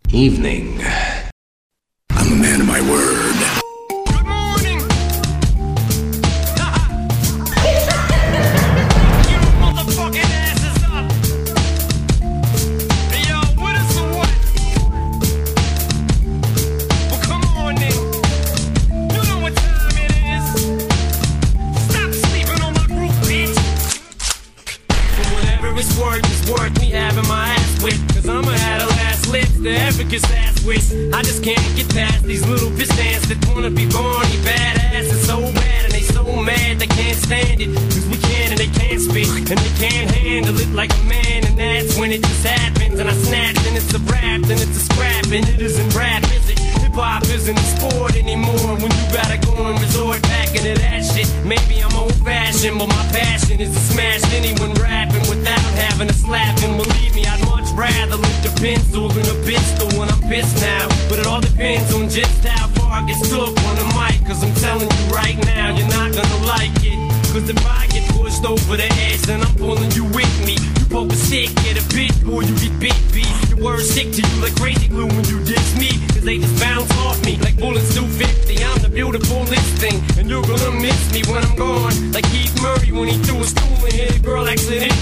Evening. I'm a man of my word. Good morning. You motherfucking asses up. Hey, yo, with us or what? Well, come on then. You know what time it is. Stop sleeping on my group, bitch. For whatever it's worth me having my ass whipped. Cause I'ma have the last lift, the Africa's ass whipped. I just can't get past these little pissants that wanna be Barney badass. It's so bad and they so mad they can't stand it. Cause we can and they can't speak and they can't handle it like a man. And that's when it just happens and I snap and it's a rap and it's a scrap and it isn't rap, is it? Hip-hop isn't a sport anymore when you gotta go and resort back into that shit. Maybe I'm old-fashioned but my passion is to smash anyone rapping without having a slap. And believe me, I'd much rather lift a pencil than a pistol when I'm pissed now. But it all depends on just how far I get stuck on the mic. Cause I'm telling you right now, you're not gonna like it. Cause if I get pushed over the edge, then I'm pulling you with me. You poke a stick, get a bit, or you get bit, beat. Your words stick to you like crazy glue when you diss me. Cause they just bounce off me like bullets do 50. I'm the beautiful listing, and you're gonna miss me when I'm gone. Like Keith Murray when he threw a stool and hit a girl accidentally.